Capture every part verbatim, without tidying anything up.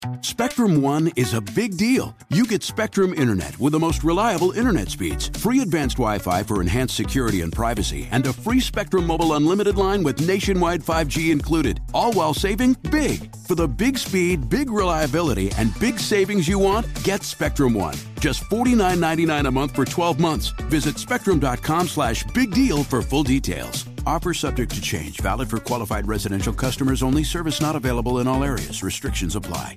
Spectrum One is a big deal. You get Spectrum Internet with the most reliable internet speeds, free advanced Wi-Fi for enhanced security and privacy, and a free Spectrum Mobile Unlimited line with nationwide five G included, all while saving big. For the big speed, big reliability, and big savings you want, get Spectrum One. Just forty-nine ninety-nine a month for twelve months. Visit spectrum.com slash big deal for full details. Offer subject to change. Valid for qualified residential customers only. Service not available in all areas. Restrictions apply.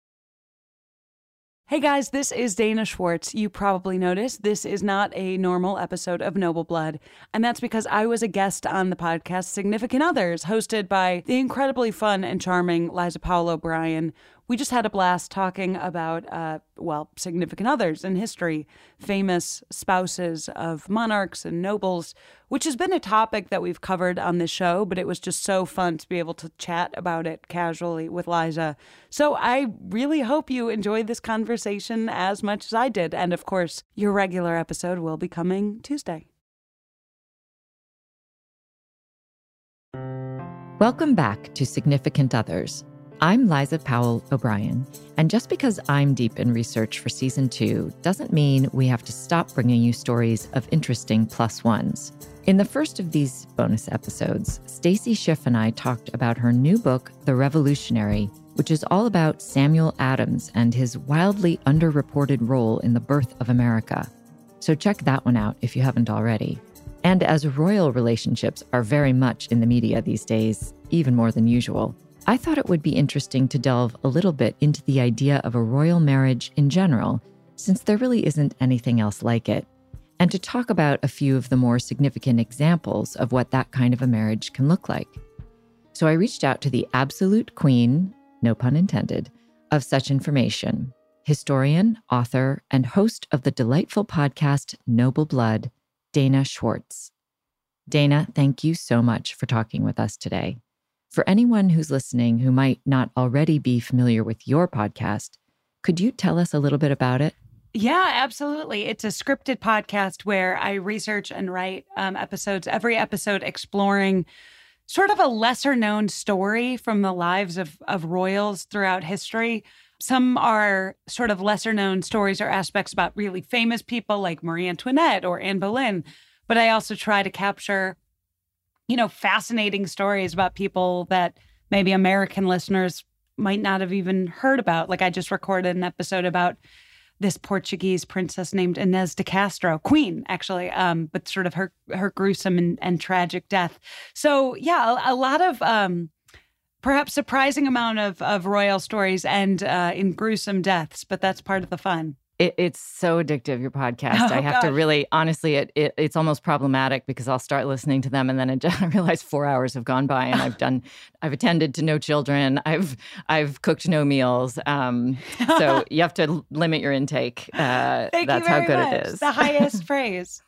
Hey guys, this is Dana Schwartz. You probably noticed this is not a normal episode of Noble Blood, and that's because I was a guest on the podcast Significant Others, hosted by the incredibly fun and charming Liza Powell O'Brien. We just had a blast talking about, uh, well, significant others in history, famous spouses of monarchs and nobles, which has been a topic that we've covered on this show, but it was just so fun to be able to chat about it casually with Liza. So I really hope you enjoyed this conversation as much as I did. And of course, your regular episode will be coming Tuesday. Welcome back to Significant Others. I'm Liza Powell O'Brien, and just because I'm deep in research for season two doesn't mean we have to stop bringing you stories of interesting plus ones. In the first of these bonus episodes, Stacy Schiff and I talked about her new book, The Revolutionary, which is all about Samuel Adams and his wildly underreported role in the birth of America. So check that one out if you haven't already. And as royal relationships are very much in the media these days, even more than usual, I thought it would be interesting to delve a little bit into the idea of a royal marriage in general, since there really isn't anything else like it, and to talk about a few of the more significant examples of what that kind of a marriage can look like. So I reached out to the absolute queen, no pun intended, of such information, historian, author, and host of the delightful podcast Noble Blood, Dana Schwartz. Dana, thank you so much for talking with us today. For anyone who's listening who might not already be familiar with your podcast, could you tell us a little bit about it? Yeah, absolutely. It's a scripted podcast where I research and write um, episodes, every episode exploring sort of a lesser known story from the lives of, of royals throughout history. Some are sort of lesser known stories or aspects about really famous people like Marie Antoinette or Anne Boleyn. But I also try to capture, you know, fascinating stories about people that maybe American listeners might not have even heard about. Like I just recorded an episode about this Portuguese princess named Inez de Castro, queen, actually, um, but sort of her her gruesome and, and tragic death. So, yeah, a, a lot of um, perhaps surprising amount of, of royal stories and uh, in gruesome deaths, but that's part of the fun. It, it's so addictive, your podcast. Oh, I have gosh. to really, honestly, it, it it's almost problematic because I'll start listening to them and then I realize four hours have gone by and I've done, I've attended to no children, I've I've cooked no meals. Um, so you have to limit your intake. Uh, Thank that's you very how good much. it is. The highest praise.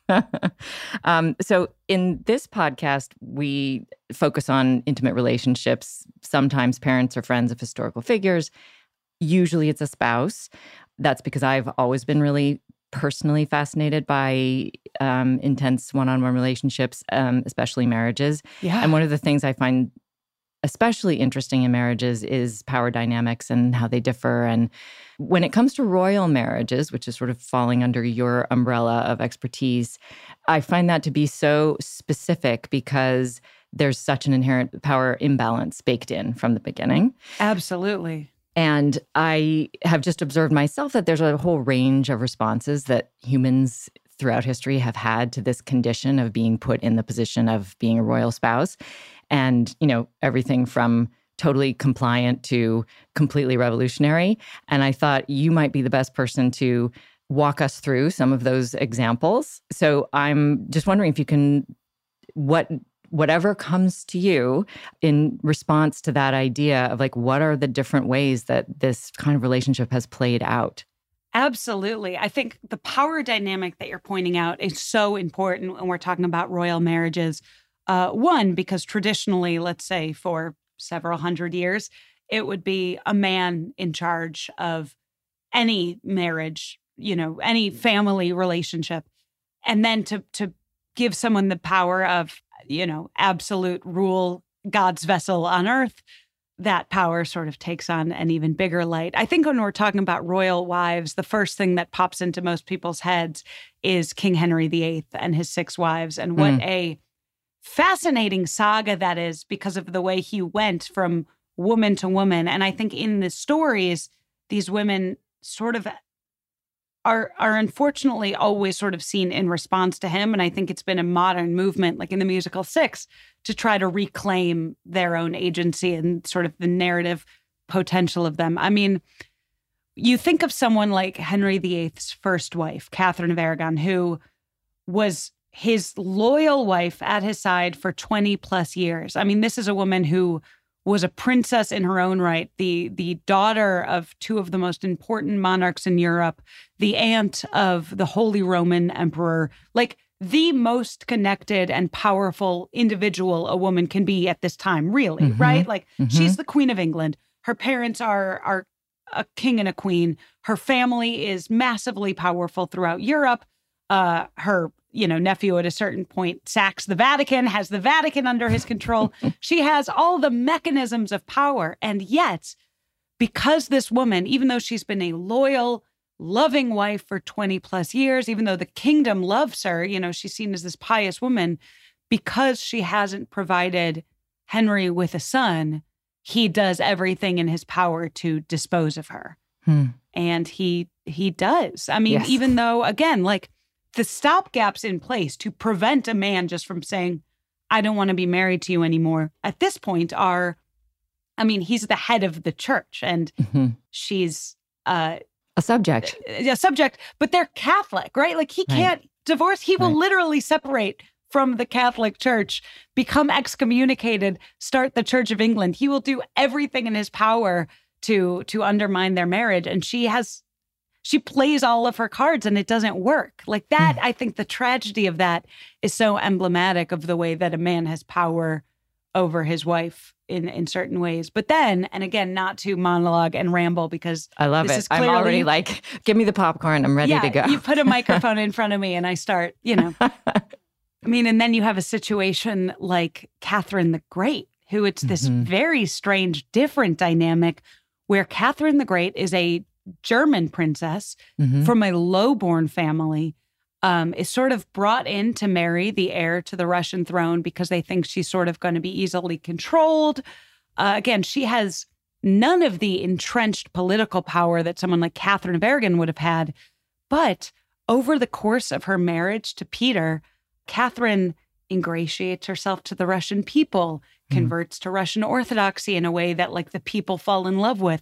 um, so in this podcast, we focus on intimate relationships. Sometimes parents or friends of historical figures. Usually it's a spouse. That's because I've always been really personally fascinated by um, intense one-on-one relationships, um, especially marriages. Yeah. And one of the things I find especially interesting in marriages is power dynamics and how they differ. And when it comes to royal marriages, which is sort of falling under your umbrella of expertise, I find that to be so specific because there's such an inherent power imbalance baked in from the beginning. Absolutely. And I have just observed myself that there's a whole range of responses that humans throughout history have had to this condition of being put in the position of being a royal spouse. And, you know, everything from totally compliant to completely revolutionary. And I thought you might be the best person to walk us through some of those examples. So I'm just wondering if you can, what whatever comes to you in response to that idea of like, what are the different ways that this kind of relationship has played out? Absolutely. I think the power dynamic that you're pointing out is so important when we're talking about royal marriages. Uh, one, because traditionally, let's say for several hundred years, it would be a man in charge of any marriage, you know, any family relationship. And then to to give someone the power of, you know, absolute rule, God's vessel on earth, that power sort of takes on an even bigger light. I think when we're talking about royal wives, the first thing that pops into most people's heads is King Henry the Eighth and his six wives, and what mm. a fascinating saga that is because of the way he went from woman to woman. And I think in the stories, these women sort of are are unfortunately always sort of seen in response to him. And I think it's been a modern movement, like in the musical Six, to try to reclaim their own agency and sort of the narrative potential of them. I mean, you think of someone like Henry the Eighth's first wife, Catherine of Aragon, who was his loyal wife at his side for twenty plus years. I mean, this is a woman who was a princess in her own right, the the daughter of two of the most important monarchs in Europe, the aunt of the Holy Roman Emperor, like the most connected and powerful individual a woman can be at this time, really, mm-hmm. right? Like mm-hmm. she's the Queen of England. Her parents are, are a king and a queen. Her family is massively powerful throughout Europe. Uh, her you know, nephew at a certain point sacks the Vatican, has the Vatican under his control. She has all the mechanisms of power. And yet, because this woman, even though she's been a loyal, loving wife for twenty plus years, even though the kingdom loves her, you know, she's seen as this pious woman, because she hasn't provided Henry with a son, he does everything in his power to dispose of her. Hmm. And he he does. I mean, yes. even though, again, like, the stopgaps in place to prevent a man just from saying, I don't want to be married to you anymore, at this point are, I mean, he's the head of the church and mm-hmm. she's uh, a subject. A subject, but they're Catholic, right? Like he can't right. divorce. He will right. literally separate from the Catholic Church, become excommunicated, start the Church of England. He will do everything in his power to, to undermine their marriage. And she has She plays all of her cards and it doesn't work. Like that, mm. I think the tragedy of that is so emblematic of the way that a man has power over his wife in, in certain ways. But then, and again, not to monologue and ramble because I love this it. Is clearly, I'm already like, give me the popcorn. I'm ready yeah, to go. You put a microphone in front of me and I start, you know. I mean, and then you have a situation like Catherine the Great, who it's this mm-hmm. very strange, different dynamic where Catherine the Great is a German princess mm-hmm. from a low-born family, um, is sort of brought in to marry the heir to the Russian throne because they think she's sort of going to be easily controlled. Uh, again, she has none of the entrenched political power that someone like Catherine of Aragon would have had. But over the course of her marriage to Peter, Catherine ingratiates herself to the Russian people, mm-hmm. converts to Russian Orthodoxy in a way that like the people fall in love with,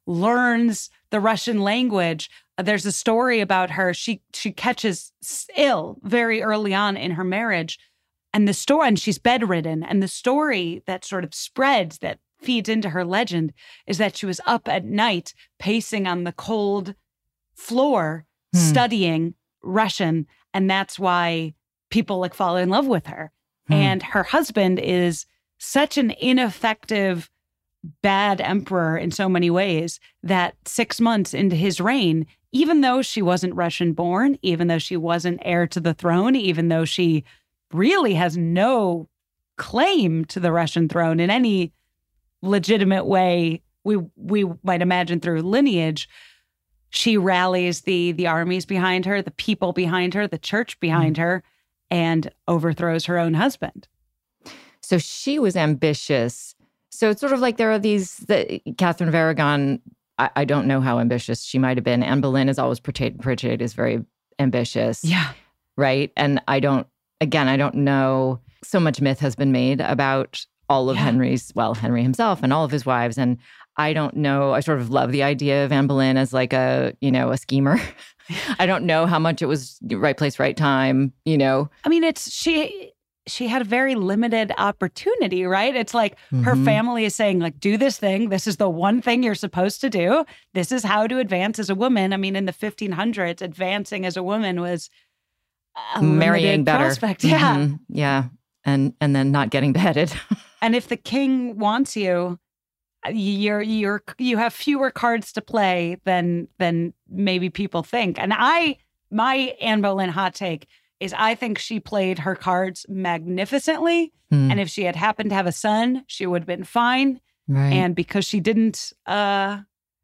learns the Russian language. There's a story about her. She she catches ill very early on in her marriage. And the story, and she's bedridden. And the story that sort of spreads, that feeds into her legend, is that she was up at night pacing on the cold floor, hmm. studying Russian. And that's why people like fall in love with her. Hmm. And her husband is such an ineffective bad emperor in so many ways that six months into his reign, even though she wasn't Russian born, even though she wasn't heir to the throne, even though she really has no claim to the Russian throne in any legitimate way we we might imagine through lineage, she rallies the the armies behind her, the people behind her, the church behind mm. her, and overthrows her own husband. So she was ambitious. So it's sort of like there are these, the, Catherine of Aragon, I, I don't know how ambitious she might have been. Anne Boleyn is always portrayed, portrayed as very ambitious. Yeah. Right? And I don't, again, I don't know, so much myth has been made about all of yeah. Henry's, well, Henry himself and all of his wives. And I don't know, I sort of love the idea of Anne Boleyn as like a, you know, a schemer. I don't know how much it was right place, right time, you know. I mean, it's, she... she had a very limited opportunity, right? It's like mm-hmm. her family is saying, like, do this thing. This is the one thing you're supposed to do. This is how to advance as a woman. I mean, in the fifteen hundreds, advancing as a woman was a marrying better. Prospect. Yeah. Mm-hmm. Yeah. And and then not getting beheaded. And if the king wants you, you're you're you have fewer cards to play than than maybe people think. And I my Anne Boleyn hot take is I think she played her cards magnificently. Mm. And if she had happened to have a son, she would have been fine. Right. And because she didn't, uh,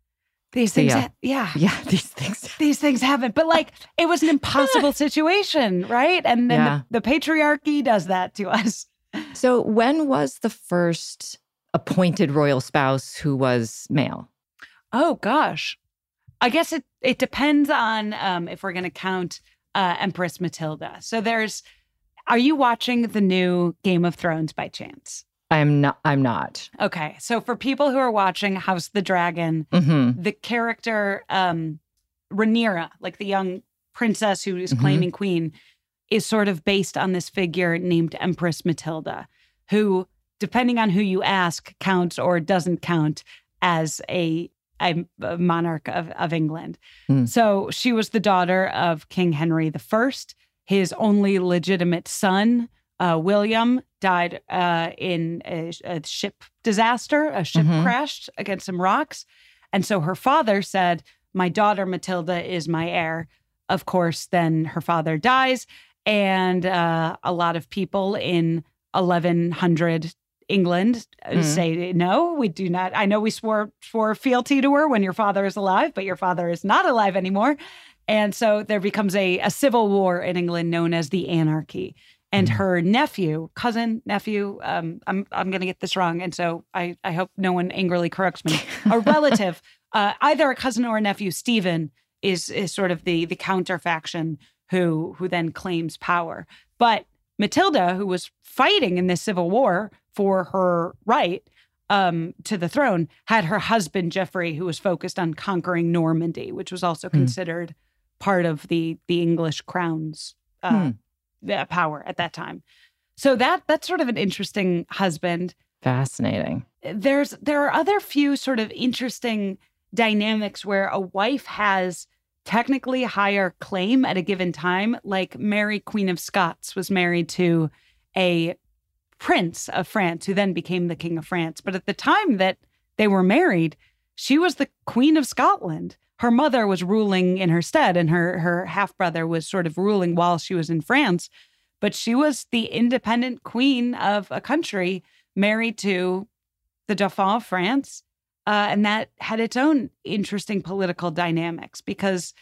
these So, things, yeah. ha- yeah, Yeah, these things. these things happen. But like, it was an impossible situation, right? And then Yeah. the, the patriarchy does that to us. So when was the first appointed royal spouse who was male? Oh gosh, I guess it it depends on um, if we're going to count uh, Empress Matilda. So there's, are you watching the new Game of Thrones by chance? I'm not. I'm not. Okay, so for people who are watching House of the Dragon, Mm-hmm. the character um, Rhaenyra, like the young princess who is Mhm. claiming queen, is sort of based on this figure named Empress Matilda, who, depending on who you ask, counts or doesn't count as a, a, a monarch of, of England. Mm. So she was the daughter of King Henry the First. His only legitimate son, uh, William, died uh, in a, a ship disaster. A ship Mhm. crashed against some rocks. And so her father said, my daughter Matilda is my heir. Of course, then her father dies. And uh, a lot of people in eleven hundred England uh, Mhm. say, no, we do not. I know we swore, swore fealty to her when your father is alive, but your father is not alive anymore. And so there becomes a, a civil war in England known as the Anarchy. And Mhm. her nephew, cousin, nephew, um, I'm I'm going to get this wrong. And so I, I hope no one angrily corrects me. A relative, uh, either a cousin or a nephew, Stephen, is is sort of the the counterfaction who who then claims power. But Matilda, who was fighting in this civil war for her right um, to the throne, had her husband, Geoffrey, who was focused on conquering Normandy, which was also Hmm. considered part of the the English crown's uh, Hmm. the power at that time. So that that's sort of an interesting husband. Fascinating. There's there are other few sort of interesting dynamics where a wife has technically higher claim at a given time, like Mary, Queen of Scots, was married to a prince of France who then became the King of France. But at the time that they were married, she was the Queen of Scotland. Her mother was ruling in her stead, and her her half-brother was sort of ruling while she was in France. But she was the independent queen of a country married to the Dauphin of France. Uh, and that had its own interesting political dynamics because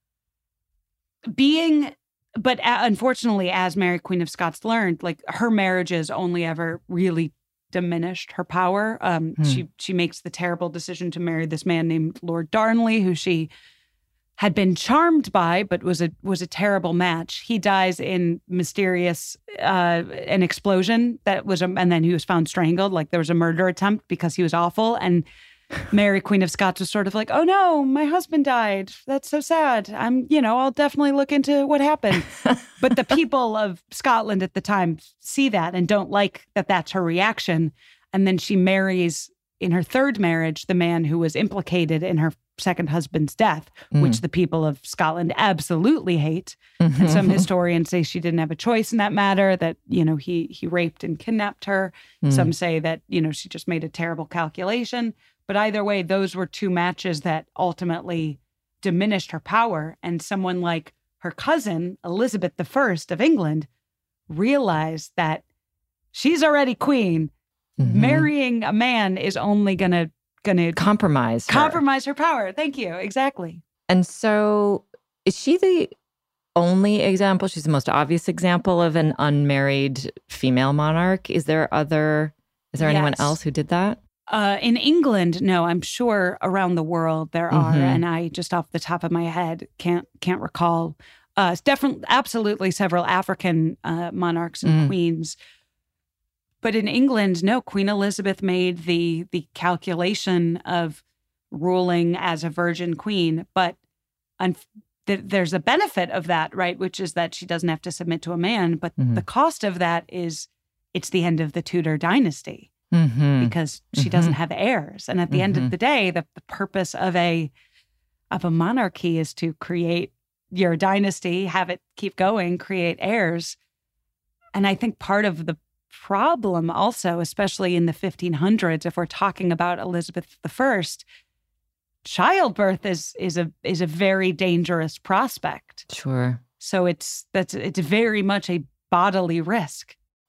being, but uh, unfortunately, as Mary, Queen of Scots learned, like her marriages only ever really diminished her power. Um, Hmm. She she makes the terrible decision to marry this man named Lord Darnley, who she had been charmed by, but was a was a terrible match. He dies in mysterious uh, an explosion that was, a, and then he was found strangled. Like there was a murder attempt because he was awful. And Mary, Queen of Scots, was sort of like, "Oh no, my husband died. That's so sad. I'm, you know, I'll definitely look into what happened." But the people of Scotland at the time see that and don't like that. That's her reaction. And then she marries in her third marriage the man who was implicated in her second husband's death, Mm. which the people of Scotland absolutely hate. And some historians say she didn't have a choice in that matter, that, you know, he he raped and kidnapped her. Mm. Some say that, you know, she just made a terrible calculation. But either way, those were two matches that ultimately diminished her power. And someone like her cousin, Elizabeth the First of England, realized that she's already queen. Mhm. Marrying a man is only gonna gonna Compromise. her. compromise her power. Thank you. Exactly. And so is she the only example? She's the most obvious example of an unmarried female monarch. Is there other, is there anyone Yes. else who did that? Uh, in England, no, I'm sure around the world there are, Mhm. and I just off the top of my head can't can't recall. Uh, it's definitely, absolutely, several African uh, monarchs and Mm. queens, but in England, no. Queen Elizabeth made the the calculation of ruling as a virgin queen, but un- th- there's a benefit of that, right? Which is that she doesn't have to submit to a man, but Mhm. the cost of that is it's the end of the Tudor dynasty. Mm-hmm. Because she doesn't Mhm. have heirs. And at the end Mhm. of the day, the, the purpose of a of a monarchy is to create your dynasty, have it keep going, create heirs. And I think part of the problem also, especially in the fifteen hundreds, if we're talking about Elizabeth the First, childbirth is is a is a very dangerous prospect. Sure. So it's that's it's very much a bodily risk.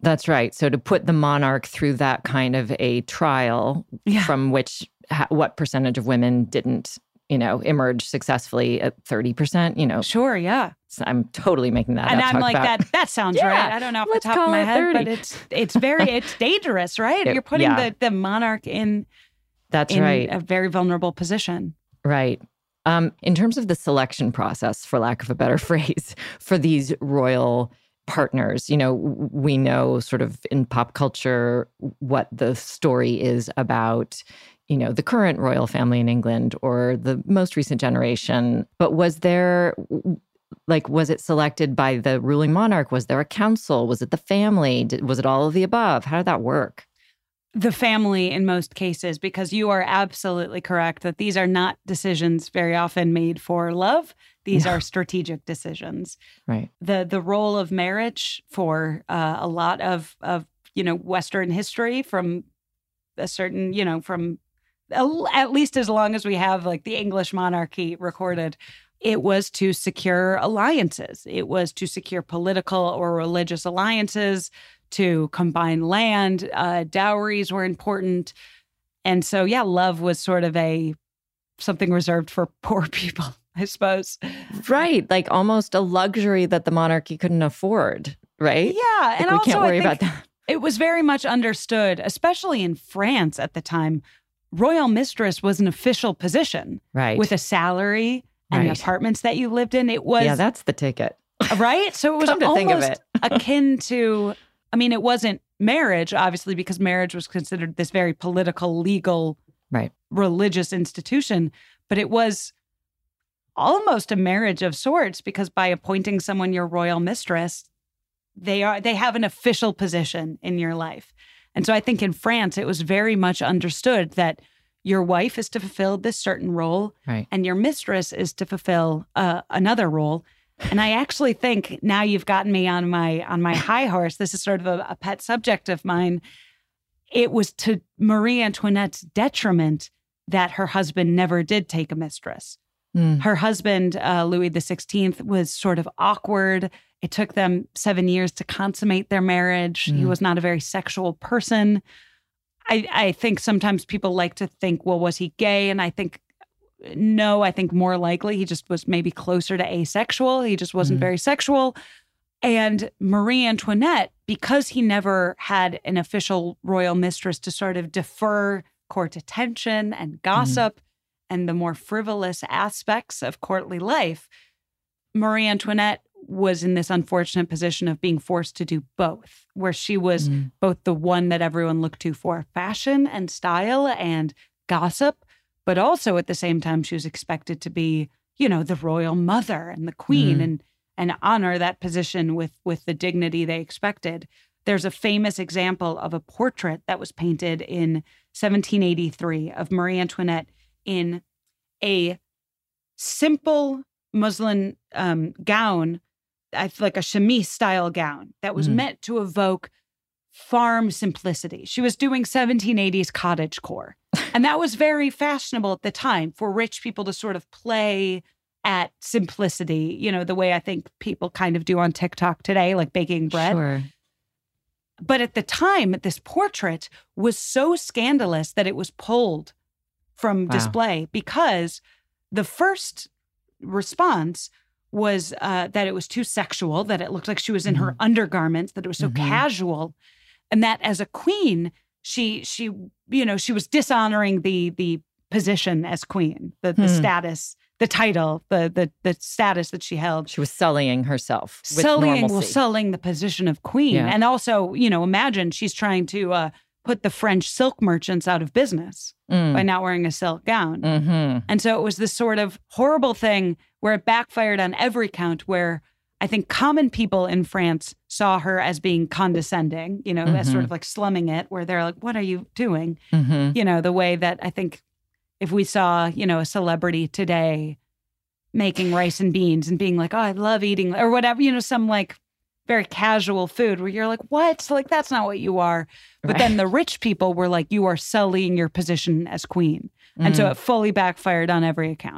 That's right. So to put the monarch through that kind of a trial Yeah. from which ha- what percentage of women didn't, you know, emerge successfully at thirty percent, you know. Sure, yeah. So I'm totally making that And up. I'm Talk like, about- that That sounds Yeah, right. I don't know off the let's top of call my it head, thirty. but it's it's very, it's dangerous, right? It- You're putting yeah. the, the monarch in, That's in right. a very vulnerable position. Right. Um, in terms of the selection process, for lack of a better phrase, for these royal partners, you know, we know sort of in pop culture what the story is about, you know, the current royal family in England or the most recent generation. But was there, like, was it selected by the ruling monarch? Was there a council? Was it the family? Did, was it all of the above? How did that work? The family in most cases, because you are absolutely correct that these are not decisions very often made for love. These No. are strategic decisions. Right. The the role of marriage for uh, a lot of, of, you know, Western history from a certain, you know, from at least as long as we have like the English monarchy recorded, it was to secure alliances. It was to secure political or religious alliances, to combine land. Uh, dowries were important. And so, yeah, love was sort of a something reserved for poor people, I suppose. Right. Like almost a luxury that the monarchy couldn't afford, right? Yeah. Like and we also, can't worry I think about that. it was very much understood, especially in France at the time. Royal mistress was an official position Right. with a salary and Right. apartments that you lived in. It was, Yeah, that's the ticket. right? So it was Come to almost think of it. akin to, I mean, it wasn't marriage, obviously, because marriage was considered this very political, legal, Right. religious institution, but it was almost a marriage of sorts because by appointing someone your royal mistress, they are they have an official position in your life. And so I think in France, it was very much understood that your wife is to fulfill this certain role Right. and your mistress is to fulfill uh, another role. And I actually think now you've gotten me on my on my high horse. This is sort of a, a pet subject of mine. It was to Marie Antoinette's detriment that her husband never did take a mistress. Mm. Her husband, uh, Louis the sixteenth, was sort of awkward. It took them seven years to consummate their marriage. He Mm. was not a very sexual person. I, I think sometimes people like to think, well, was he gay? And I think, no, I think more likely he just was maybe closer to asexual. He just wasn't Mm. very sexual. And Marie Antoinette, because he never had an official royal mistress to sort of defer court attention and gossip and the more frivolous aspects of courtly life, Marie Antoinette was in this unfortunate position of being forced to do both, where she was Mm. both the one that everyone looked to for fashion and style and gossip, but also at the same time, she was expected to be, you know, the royal mother and the queen Mm. and and honor that position with with the dignity they expected. There's a famous example of a portrait that was painted in seventeen eighty-three of Marie Antoinette in a simple muslin um, gown, I feel like a chemise style gown that was Mm. meant to evoke farm simplicity. She was doing seventeen eighties cottagecore. And that was very fashionable at the time for rich people to sort of play at simplicity, you know, the way I think people kind of do on TikTok today, like baking bread. Sure. But at the time, this portrait was so scandalous that it was pulled from Wow. display because the first response was uh, that it was too sexual, that it looked like she was in her undergarments, that it was so Mhm. casual, and that as a queen, she she you know she was dishonoring the the position as queen, the the Hmm. status, the title, the the the status that she held. She was sullying herself with Sullying, well, normalcy. sullying the position of queen. Yeah. And also, you know, imagine she's trying to uh, put the French silk merchants out of business Mm. by not wearing a silk gown. Mm-hmm. And so it was this sort of horrible thing where it backfired on every count, where I think common people in France saw her as being condescending, you know, as sort Mhm. of like slumming it, where they're like, what are you doing? Mm-hmm. You know, the way that I think if we saw, you know, a celebrity today making rice and beans and being like, oh, I love eating, or whatever, you know, some like very casual food where you're like, what? Like, that's not what you are. But Right. then the rich people were like, you are sullying your position as queen. And so Mm. it fully backfired on every account.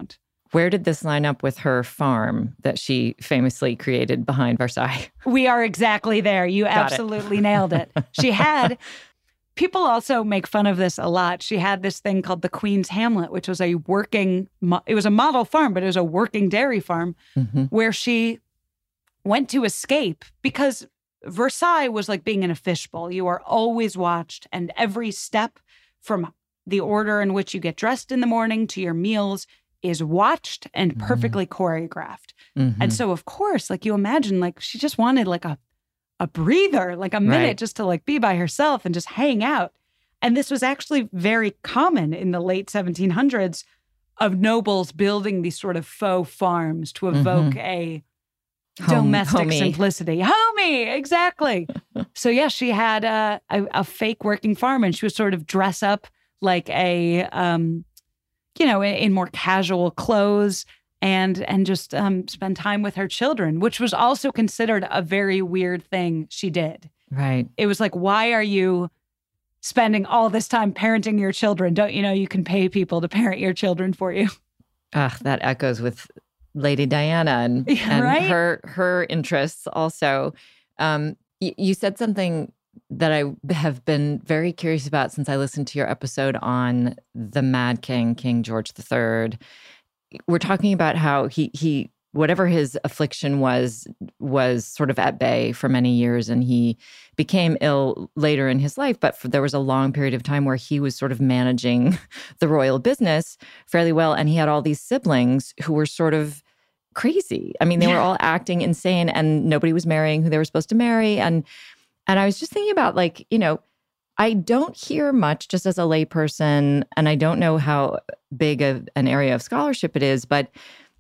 Where did this line up with her farm that she famously created behind Versailles? We are exactly there. You Got absolutely it. nailed it. She had, people also make fun of this a lot. She had this thing called the Queen's Hamlet, which was a working, it was a model farm, but it was a working dairy farm mm-hmm. where she went to escape because Versailles was like being in a fishbowl. You are always watched, and every step from the order in which you get dressed in the morning to your meals is watched and perfectly mm-hmm. choreographed. Mm-hmm. And so, of course, like you imagine, like she just wanted like a, a breather, like a minute right. just to like be by herself and just hang out. And this was actually very common in the late seventeen hundreds of nobles building these sort of faux farms to evoke mm-hmm. a Home, domestic homey. simplicity. Homey, exactly. So yeah, she had a, a, a fake working farm, and she would sort of dress up like a, um, you know, in, in more casual clothes and and just um, spend time with her children, which was also considered a very weird thing she did. Right. It was like, why are you spending all this time parenting your children? Don't you know you can pay people to parent your children for you? Ugh, that echoes with Lady Diana and, and right? her her interests also. Um, y- you said something that I have been very curious about since I listened to your episode on the Mad King, King George the Third. We're talking about how he he whatever his affliction was was sort of at bay for many years, and he became ill later in his life. But for, there was a long period of time where he was sort of managing the royal business fairly well, and he had all these siblings who were sort of crazy. I mean, they yeah. were all acting insane, and nobody was marrying who they were supposed to marry. And and I was just thinking about, like, you know, I don't hear much just as a layperson, and I don't know how big of an area of scholarship it is, but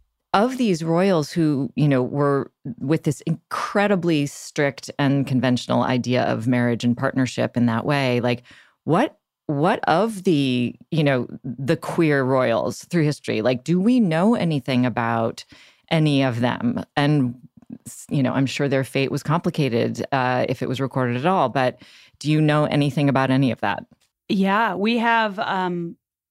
of these royals who, you know, were with this incredibly strict and conventional idea of marriage and partnership in that way, like what what of the, you know, the queer royals through history? Like, do we know anything about any of them? And, you know, I'm sure their fate was complicated uh, if it was recorded at all, but do you know anything about any of that? Yeah, we have um,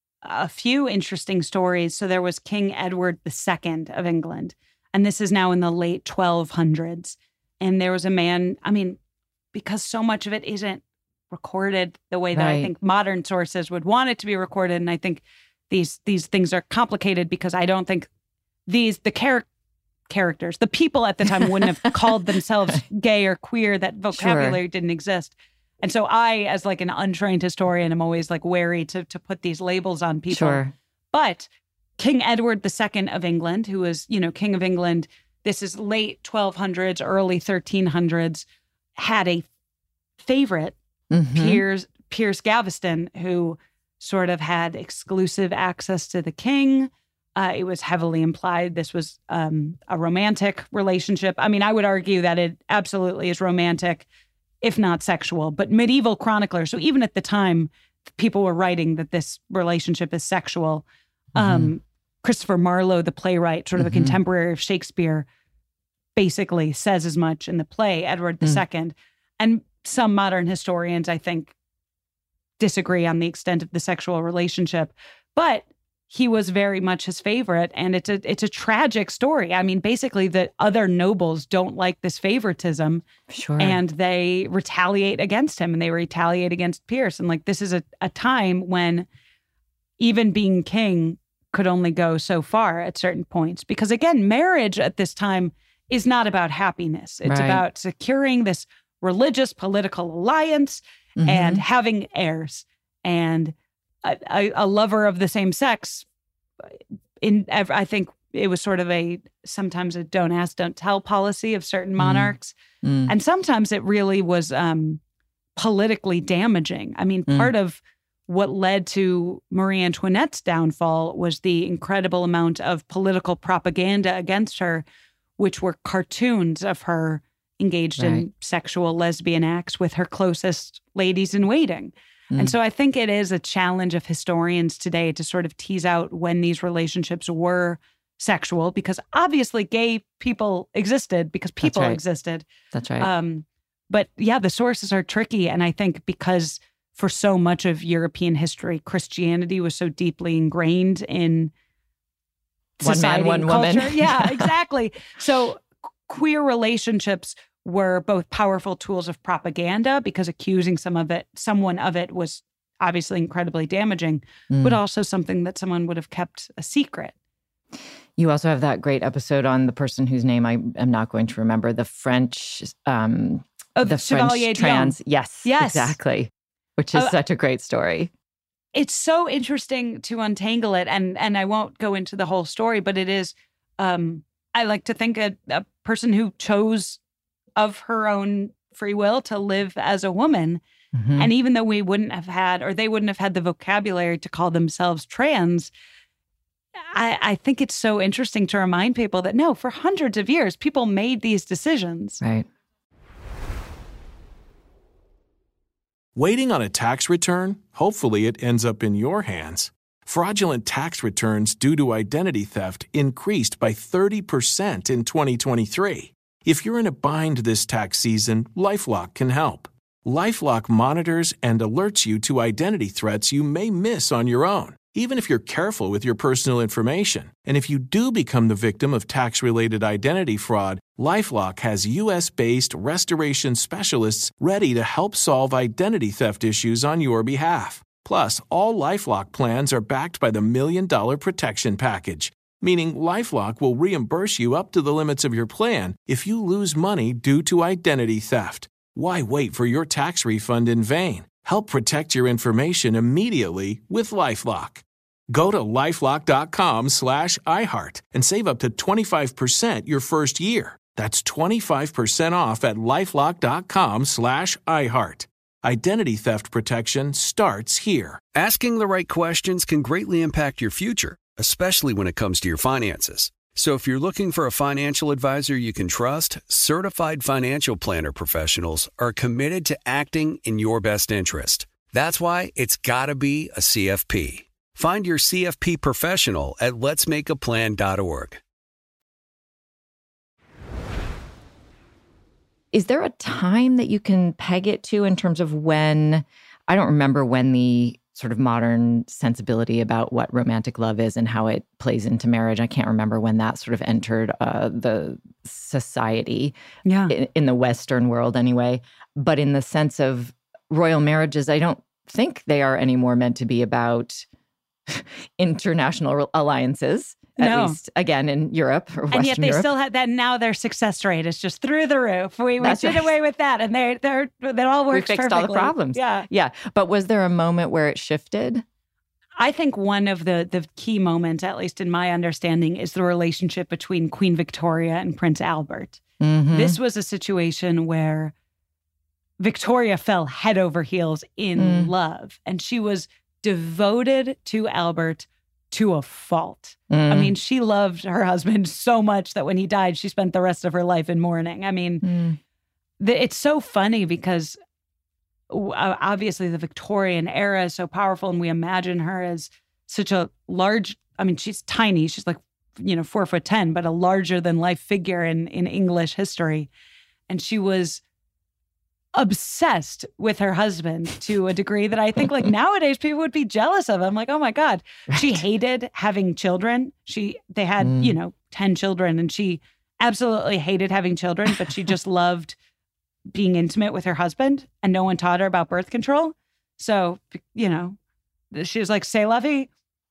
a few interesting stories. So there was King Edward the Second of England, and this is now in the late twelve hundreds. And there was a man, I mean, because so much of it isn't recorded the way that right. I think modern sources would want it to be recorded. And I think these these things are complicated because I don't think these, the char- characters, the people at the time wouldn't have called themselves gay or queer. That vocabulary sure. didn't exist. And so I, as like an untrained historian, am always like wary to to put these labels on people. Sure. But King Edward the Second of England, who was, you know, King of England, this is late twelve hundreds, early thirteen hundreds, had a favorite, mm-hmm. Piers, Piers Gaveston, who sort of had exclusive access to the king. Uh, it was heavily implied this was um, a romantic relationship. I mean, I would argue that it absolutely is romantic, if not sexual, but medieval chroniclers. So even at the time, people were writing that this relationship is sexual. Mm-hmm. Um, Christopher Marlowe, the playwright, sort of mm-hmm. a contemporary of Shakespeare, basically says as much in the play, Edward the Second. Mm. And some modern historians, I think, disagree on the extent of the sexual relationship. But he was very much his favorite, and it's a it's a tragic story. I mean, basically, the other nobles don't like this favoritism, sure. and they retaliate against him, and they retaliate against Piers. And like, this is a, a time when even being king could only go so far at certain points, because again, marriage at this time is not about happiness. It's right. about securing this religious political alliance mm-hmm. and having heirs. And A, a lover of the same sex, in I think it was sort of a sometimes a don't ask, don't tell policy of certain monarchs. Mm. Mm. And sometimes it really was um, politically damaging. I mean, mm. part of what led to Marie Antoinette's downfall was the incredible amount of political propaganda against her, which were cartoons of her engaged right. in sexual lesbian acts with her closest ladies in waiting. Mm. And so I think it is a challenge of historians today to sort of tease out when these relationships were sexual, because obviously gay people existed because people That's right. existed. That's right. Um, but yeah, the sources are tricky. And I think because for so much of European history, Christianity was so deeply ingrained in society, one man, one culture. woman. Yeah, exactly. So queer relationships were both powerful tools of propaganda because accusing some of it, someone of it was obviously incredibly damaging, mm. but also something that someone would have kept a secret. You also have that great episode on the person whose name I am not going to remember, the French, um, oh, the Chevalier French trans. Yes, yes, exactly. Which is uh, such a great story. It's so interesting to untangle it, and and I won't go into the whole story, but it is. Um, I like to think a, a person who chose of her own free will to live as a woman. Mm-hmm. And even though we wouldn't have had, or they wouldn't have had the vocabulary to call themselves trans, I, I think it's so interesting to remind people that no, for hundreds of years, people made these decisions. Right. Waiting on a tax return? Hopefully it ends up in your hands. Fraudulent tax returns due to identity theft increased by thirty percent in twenty twenty-three. If you're in a bind this tax season, LifeLock can help. LifeLock monitors and alerts you to identity threats you may miss on your own, even if you're careful with your personal information. And if you do become the victim of tax-related identity fraud, LifeLock has U S-based restoration specialists ready to help solve identity theft issues on your behalf. Plus, all LifeLock plans are backed by the Million Dollar Protection Package, meaning LifeLock will reimburse you up to the limits of your plan if you lose money due to identity theft. Why wait for your tax refund in vain? Help protect your information immediately with LifeLock. Go to LifeLock.com slash iHeart and save up to twenty-five percent your first year. That's twenty-five percent off at LifeLock.com slash iHeart. Identity theft protection starts here. Asking the right questions can greatly impact your future, especially when it comes to your finances. So if you're looking for a financial advisor you can trust, certified financial planner professionals are committed to acting in your best interest. That's why it's got to be a C F P. Find your C F P professional at lets make a plan dot org. Is there a time that you can peg it to in terms of when, I don't remember when the sort of modern sensibility about what romantic love is and how it plays into marriage. I can't remember when that sort of entered uh, the society yeah. in, in the Western world anyway. But in the sense of royal marriages, I don't think they are anymore meant to be about international alliances. At no. least, again, in Europe or Western And yet they Europe. still had that. Now their success rate is just through the roof. We, we That's did right. away with that. And they're, they're, that all works We fixed perfectly. all the problems. Yeah. Yeah. But was there a moment where it shifted? I think one of the, the key moments, at least in my understanding, is the relationship between Queen Victoria and Prince Albert. Mm-hmm. This was a situation where Victoria fell head over heels in Mm. love. And she was devoted to Albert to a fault. Mm. I mean, she loved her husband so much that when he died, she spent the rest of her life in mourning. I mean, Mm. the, it's so funny because uh, obviously the Victorian era is so powerful, and we imagine her as such a large, I mean, she's tiny. She's like, you know, four foot ten, but a larger than life figure in, in English history. And she was obsessed with her husband to a degree that I think like nowadays people would be jealous of. I'm like, oh my God. Right. She hated having children. She, they had, Mm. you know, ten children, and she absolutely hated having children, but she just loved being intimate with her husband, and no one taught her about birth control. So, you know, she was like, say la vie.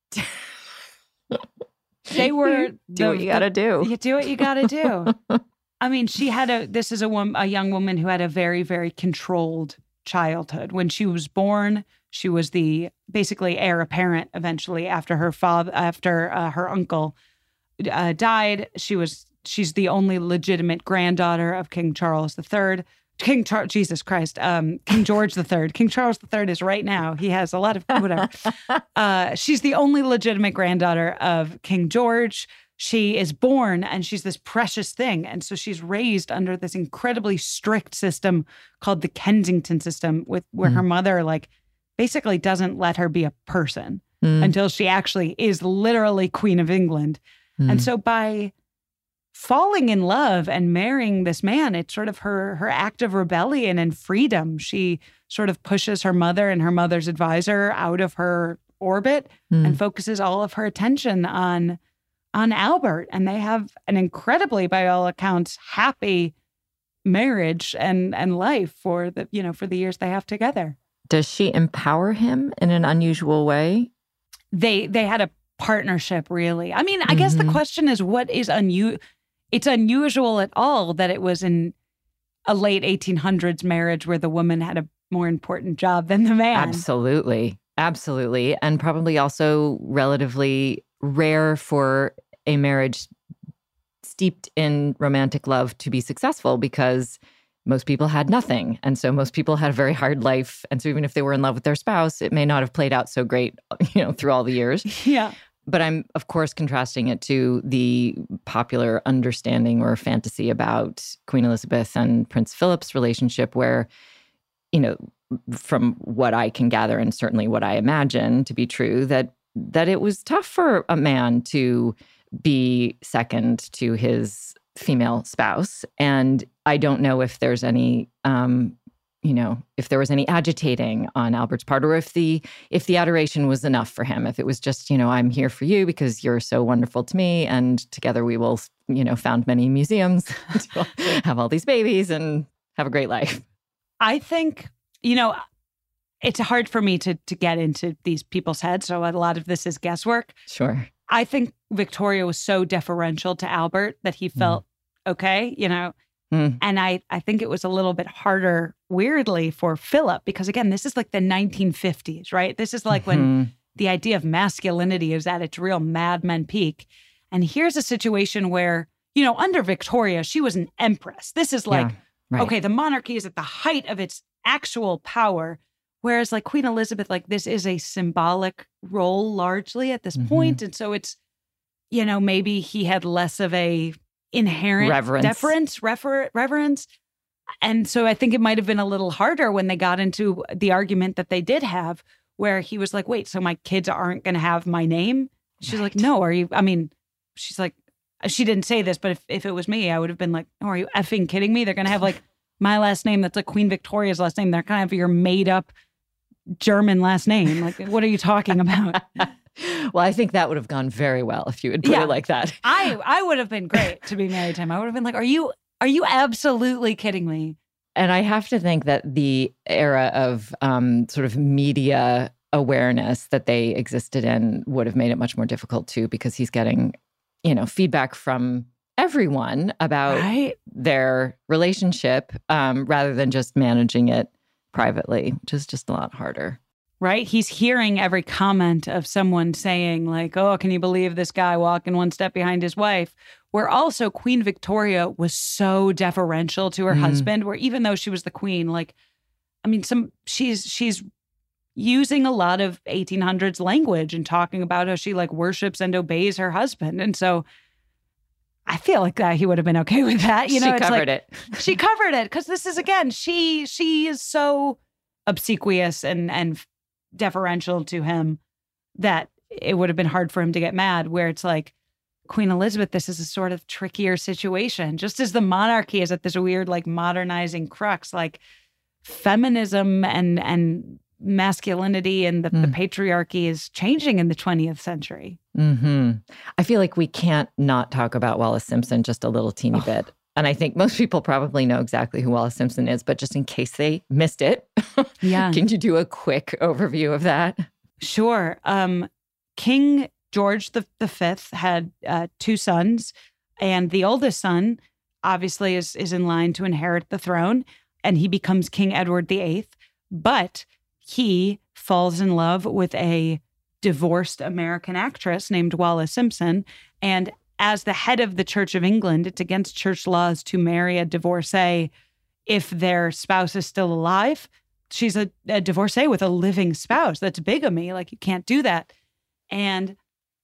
They were do the, what you got to do. You do what you got to do. I mean, she had a, this is a woman, a young woman who had a very, very controlled childhood. When she was born, she was the basically heir apparent eventually after her father, after uh, her uncle uh, died. She was, she's the only legitimate granddaughter of King Charles the Third. King Charles, Jesus Christ, um, King George the Third. King Charles the Third is right now. He has a lot of whatever. Uh, she's the only legitimate granddaughter of King George. She is born and she's this precious thing. And so she's raised under this incredibly strict system called the Kensington system, with where Mm. her mother like basically doesn't let her be a person Mm. until she actually is literally Queen of England. Mm. And so by falling in love and marrying this man, it's sort of her her act of rebellion and freedom. She sort of pushes her mother and her mother's advisor out of her orbit Mm. and focuses all of her attention on on Albert, and they have an incredibly, by all accounts, happy marriage and and life for the, you know, for the years they have together. Does she empower him in an unusual way? They they had a partnership, really. I mean, I Mm-hmm. guess the question is, what is unusual? It's unusual at all that it was in a late eighteen hundreds marriage where the woman had a more important job than the man. Absolutely. Absolutely. And probably also relatively rare for a marriage steeped in romantic love to be successful, because most people had nothing. And so most people had a very hard life. And so even if they were in love with their spouse, it may not have played out so great, you know, through all the years. Yeah. But I'm, of course, contrasting it to the popular understanding or fantasy about Queen Elizabeth and Prince Philip's relationship, where, you know, from what I can gather, and certainly what I imagine to be true, that that it was tough for a man to be second to his female spouse. And I don't know if there's any, um, you know, if there was any agitating on Albert's part, or if the if the adoration was enough for him. If it was just, you know, I'm here for you because you're so wonderful to me, and together we will, you know, found many museums, have all these babies, and have a great life. I think, you know, it's hard for me to to get into these people's heads, so a lot of this is guesswork. Sure. I think Victoria was so deferential to Albert that he felt mm. okay, you know. Mm. And I, I think it was a little bit harder, weirdly, for Philip, because again, this is like the nineteen fifties, right? This is like mm-hmm. when the idea of masculinity is at its real Mad Men peak. And here's a situation where, you know, under Victoria, she was an empress. This is like, yeah, right. okay, the monarchy is at the height of its actual power. Whereas like Queen Elizabeth, like this is a symbolic role largely at this mm-hmm. point. And so it's, you know, maybe he had less of a inherent reverence. deference, refer, reverence. And so I think it might have been a little harder when they got into the argument that they did have, where he was like, wait, so my kids aren't going to have my name? She's right. like, no, are you, I mean, she's like, she didn't say this, but if, if it was me, I would have been like, oh, are you effing kidding me? They're going to have like my last name. That's like Queen Victoria's last name. They're going to have your made up German last name. Like, what are you talking about? Well, I think that would have gone very well if you had put yeah, it like that. I I would have been great to be married to him. I would have been like, are you are you absolutely kidding me? And I have to think that the era of um, sort of media awareness that they existed in would have made it much more difficult too, because he's getting, you know, feedback from everyone about right. their relationship um, rather than just managing it privately, which is just a lot harder. Right? He's hearing every comment of someone saying like, oh, can you believe this guy walking one step behind his wife? Where also Queen Victoria was so deferential to her mm. husband, where even though she was the queen, like, I mean, some she's she's using a lot of eighteen hundreds language and talking about how she like worships and obeys her husband. And so I feel like that he would have been okay with that. You know, she it's covered like, it. She covered it because this is, again, she she is so obsequious and and deferential to him that it would have been hard for him to get mad, where it's like Queen Elizabeth, this is a sort of trickier situation. Just as the monarchy is at this weird like modernizing crux, like feminism and and masculinity and the, mm. the patriarchy is changing in the twentieth century. Mm-hmm. I feel like we can't not talk about Wallis Simpson just a little teeny oh. bit. And I think most people probably know exactly who Wallis Simpson is, but just in case they missed it, yeah. can you do a quick overview of that? Sure. Um, King George the, the Fifth had uh, two sons, and the oldest son obviously is, is in line to inherit the throne, and he becomes King Edward the Eighth. But he falls in love with a divorced American actress named Wallis Simpson, and as the head of the Church of England, it's against church laws to marry a divorcee if their spouse is still alive. She's a, a divorcee with a living spouse. That's bigamy. Like, you can't do that. And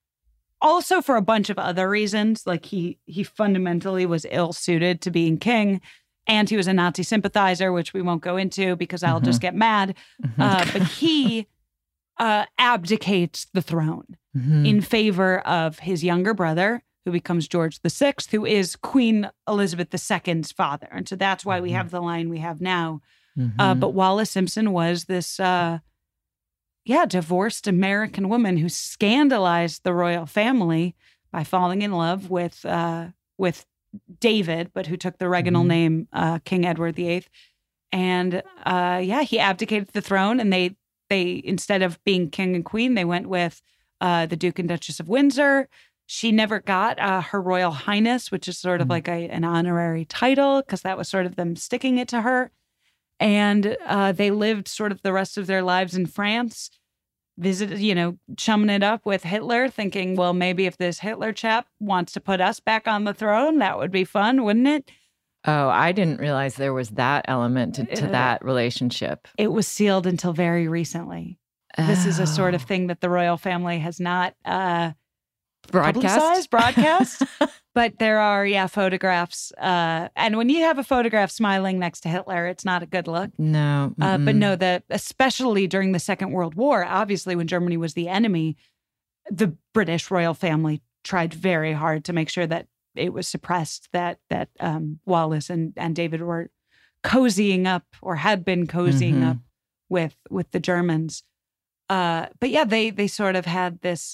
also for a bunch of other reasons, like he he fundamentally was ill-suited to being king, and he was a Nazi sympathizer, which we won't go into because I'll mm-hmm. just get mad. Mm-hmm. Uh, but he uh, abdicates the throne mm-hmm. in favor of his younger brother, who becomes George the Sixth, who is Queen Elizabeth the Second's father. And so that's why we have the line we have now. Mm-hmm. Uh, but Wallis Simpson was this, uh, yeah, divorced American woman who scandalized the royal family by falling in love with uh, with David, but who took the regnal mm-hmm. name uh, King Edward the Eighth. And uh, yeah, he abdicated the throne, and they they instead of being king and queen, they went with uh, the Duke and Duchess of Windsor. She never got uh, her Royal Highness, which is sort of mm-hmm. like a, an honorary title, because that was sort of them sticking it to her. And uh, they lived sort of the rest of their lives in France, visited, you know, chumming it up with Hitler, thinking, well, maybe if this Hitler chap wants to put us back on the throne, that would be fun, wouldn't it? Oh, I didn't realize there was that element to, to that relationship. It was sealed until very recently. Oh. This is a sort of thing that the royal family has not uh, broadcast. broadcast. But there are, yeah, photographs. Uh, and when you have a photograph smiling next to Hitler, it's not a good look. No. Uh, but no, the especially during the Second World War, obviously when Germany was the enemy, the British royal family tried very hard to make sure that it was suppressed, that that um, Wallace and, and David were cozying up or had been cozying mm-hmm. up with with the Germans. Uh, but yeah, they they sort of had this,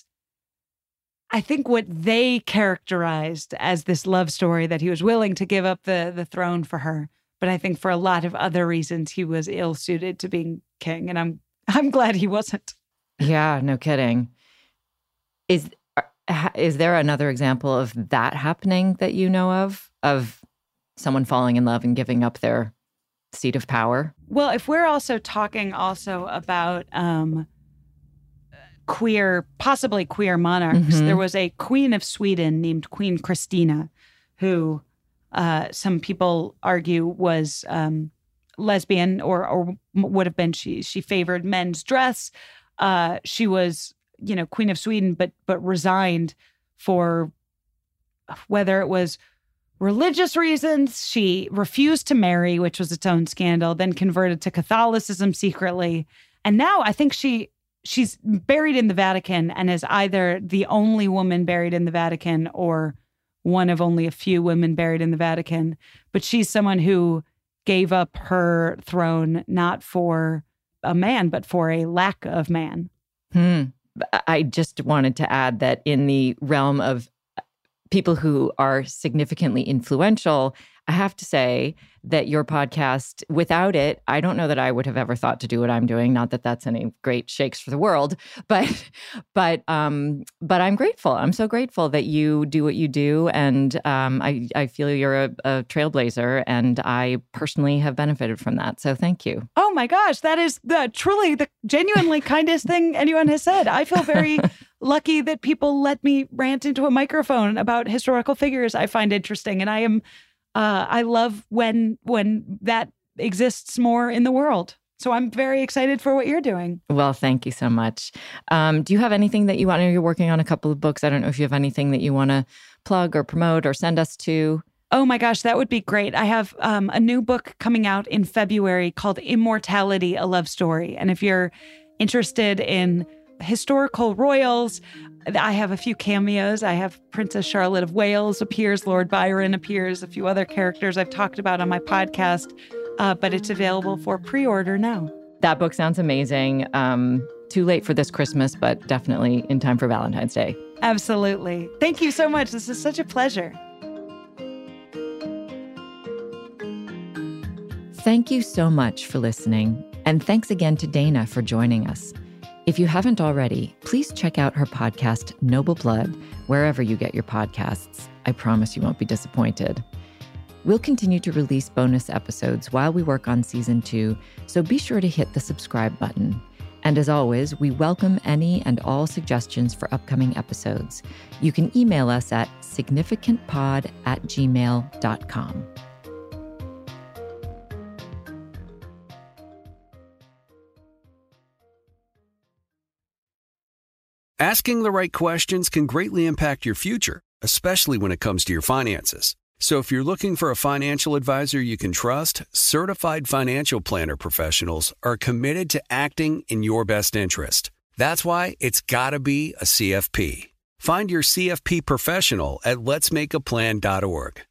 I think what they characterized as this love story, that he was willing to give up the the throne for her. But I think for a lot of other reasons, he was ill-suited to being king. And I'm I'm glad he wasn't. Yeah, no kidding. Is is there another example of that happening that you know of, of someone falling in love and giving up their seat of power? Well, if we're also talking also about um, queer, possibly queer monarchs, mm-hmm. there was a queen of Sweden named Queen Christina, who uh, some people argue was um, lesbian or or would have been. She she favored men's dress. Uh, she was, you know, Queen of Sweden, but but resigned for whether it was religious reasons. She refused to marry, which was its own scandal, then converted to Catholicism secretly. And now I think she she's buried in the Vatican and is either the only woman buried in the Vatican or one of only a few women buried in the Vatican. But she's someone who gave up her throne not for a man, but for a lack of man. Hmm. I just wanted to add that in the realm of people who are significantly influential, I have to say that your podcast, without it, I don't know that I would have ever thought to do what I'm doing. Not that that's any great shakes for the world, but but um, but I'm grateful. I'm so grateful that you do what you do, and um, I I feel you're a, a trailblazer, and I personally have benefited from that. So thank you. Oh my gosh, that is the truly the genuinely kindest thing anyone has said. I feel very lucky that people let me rant into a microphone about historical figures I find interesting, and I am. Uh, I love when when that exists more in the world. So I'm very excited for what you're doing. Well, thank you so much. Um, do you have anything that you want? You're working on a couple of books. I don't know if you have anything that you want to plug or promote or send us to. Oh my gosh, that would be great. I have um, a new book coming out in February called Immortality, A Love Story. And if you're interested in historical royals, I have a few cameos. I have Princess Charlotte of Wales appears, Lord Byron appears, a few other characters I've talked about on my podcast, uh, but it's available for pre-order now. That book sounds amazing. Um, too late for this Christmas, but definitely in time for Valentine's Day. Absolutely. Thank you so much. This is such a pleasure. Thank you so much for listening. And thanks again to Dana for joining us. If you haven't already, please check out her podcast, Noble Blood, wherever you get your podcasts. I promise you won't be disappointed. We'll continue to release bonus episodes while we work on season two, so be sure to hit the subscribe button. And as always, we welcome any and all suggestions for upcoming episodes. You can email us at significantpod at gmail dot com. Asking the right questions can greatly impact your future, especially when it comes to your finances. So if you're looking for a financial advisor you can trust, certified financial planner professionals are committed to acting in your best interest. That's why it's got to be a C F P. Find your C F P professional at lets make a plan dot org.